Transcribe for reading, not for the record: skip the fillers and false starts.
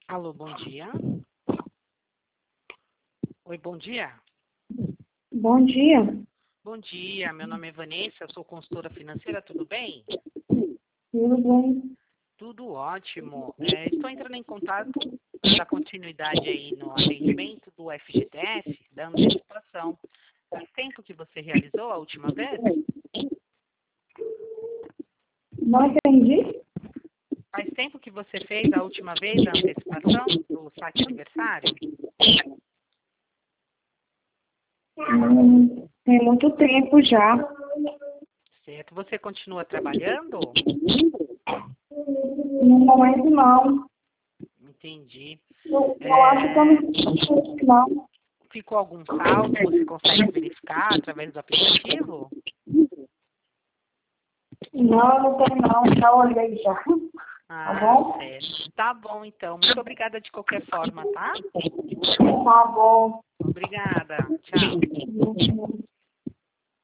Alô, bom dia. Oi, bom dia. Bom dia, Bom dia, meu nome é Vanessa, eu sou consultora financeira, tudo bem? tudo bem? Tudo ótimo. Estou entrando em contato para dar continuidade aí no atendimento do FGTS, da antecipação. Faz tempo que você realizou a última vez? Não entendi? Faz tempo que você fez a última vez a antecipação do saque aniversário? Tem muito tempo já. Certo. Você continua trabalhando? No momento não. Entendi. Eu acho que eu não. Ficou algum saldo? Você consegue verificar através do aplicativo? Não tem não. Já olhei já. Tá Ah, bom? certo. Tá bom, então. Muito obrigada de qualquer forma, tá? Tá bom. Obrigada. Tchau.